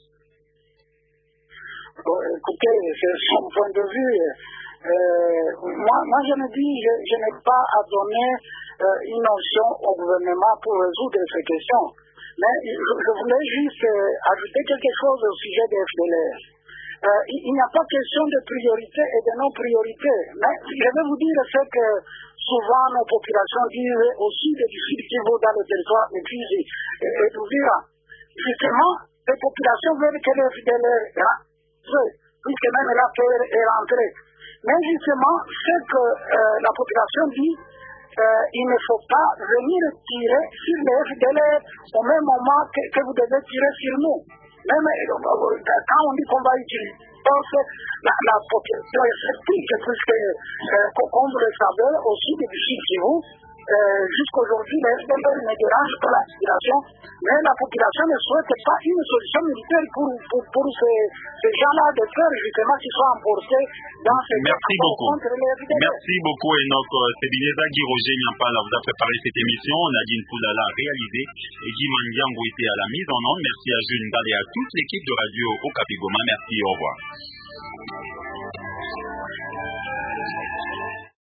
Bon, écoutez, c'est son point de vue. Euh, moi, moi, je me dis, je, je n'ai pas à donner euh, une notion au gouvernement pour résoudre ces questions. Mais je, je voulais juste euh, ajouter quelque chose au sujet des F D L R. Euh, il, il n'y a pas question de priorité et de non-priorité. Mais je vais vous dire ce que souvent nos populations disent au sud du Sud Kivu dans le territoire de Fizi et, et d'Uvira. Justement, les populations veulent que les F D L R puisque même la paix est rentrée. Mais justement, ce que euh, la population dit, euh, il ne faut pas venir tirer sur les F D L R au même moment que, que vous devez tirer sur nous. Même euh, quand on dit qu'on va utiliser la, la population est sceptique, puisque, euh, comme vous le savez, au sud du Sud Kivu, Euh, jusqu'aujourd'hui, les F D L ne dérangent pas la population, mais la population ne souhaite pas une solution militaire pour, pour, pour ces, ces gens-là de peur justement qui soient emportés dans ces Merci beaucoup. contre les F D L. Merci beaucoup, Enoch Sebineza. Guy Roger Nyampala vous a préparé cette émission. Nadine Poulala a réalisé et Guy Mandiango était à la mise en onde. Merci à Jules Ndale et à toute l'équipe de Radio Okapi Goma. Merci, au revoir.